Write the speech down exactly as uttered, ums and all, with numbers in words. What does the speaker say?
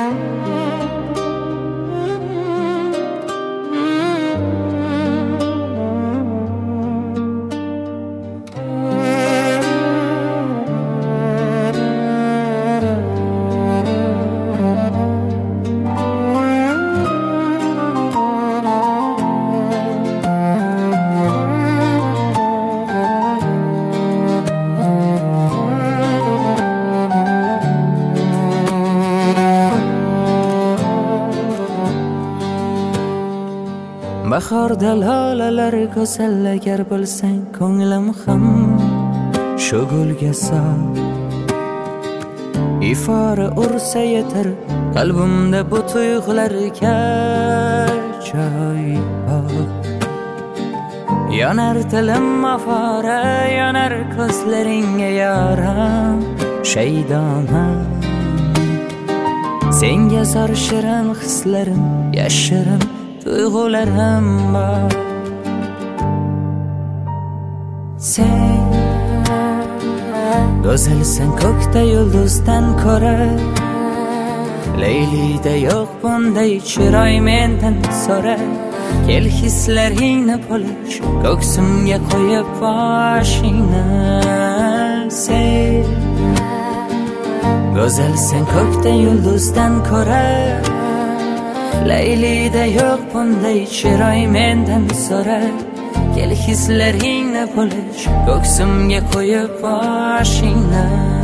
Bahorda lolalar go'zal, agar bilsang ko'nglim ham shu gulga sof. Ifora ursa yetar qalbimda bu tuyg'ularga joy bor. Yonar tilim afora, yonar ko'zlaringga yoram shaydonam. Senga zor shirin hislarim, yashirin tuyg'ularim bor. Sen go'zalsan ko'kda yulduzdan ko'ra, Leylida yo'q bunday chiroy mendan so'ra. Kel hislaringni polish, ko'ksimga qo'yib boshingni. Sen go'zalsan ko'kda yulduzdan ko'ra, Leylida yo'q bunday chiroy mendan so'ra. Kel hislaringni polish, ko'ksimga qo'yib boshingni.